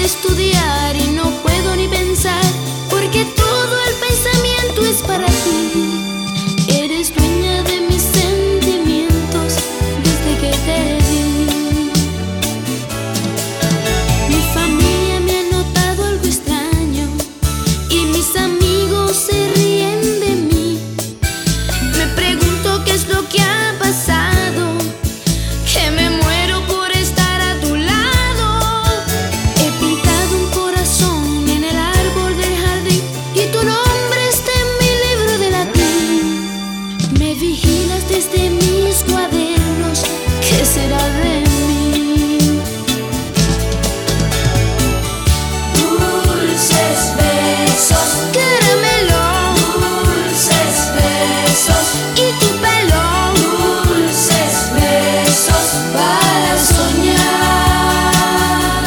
estudiar y no puedo ni pensar, porque todo el pensamiento es para ti. Eres dueña de mis sentimientos desde que te vi. Mi familia me ha notado algo extraño y mis amigos se ríen de mí. Me pregunto qué es lo que ha pasado, que me muero por estar a tu lado. He pintado un corazón en el árbol del jardín y tu nombre está en mi libro de latín. Me vigilas desde mis cuadernos, ¿qué será de mí? Dulces besos, Caramelo, dulces besos, y tu pelo, dulces besos para soñar.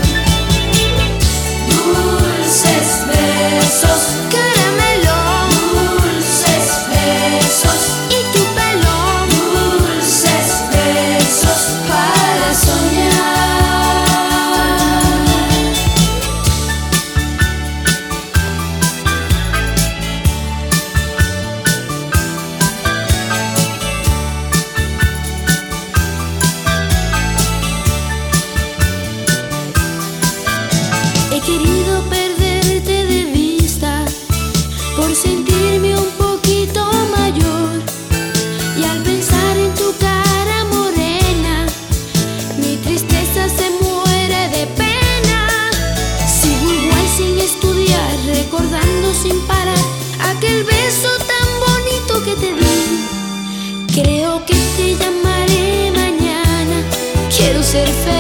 Dulces besos, caramelo, dulces besos, y tu pelo. dulces besos para soñar. He querido perderte de vista por sentirme un poquito mayor, y al pensar en tu cara morena mi tristeza se muere de pena. Sigo igual sin estudiar, recordando sin parar aquel beso tan bonito que te di. Creo que te llamaré mañana, quiero ser feliz.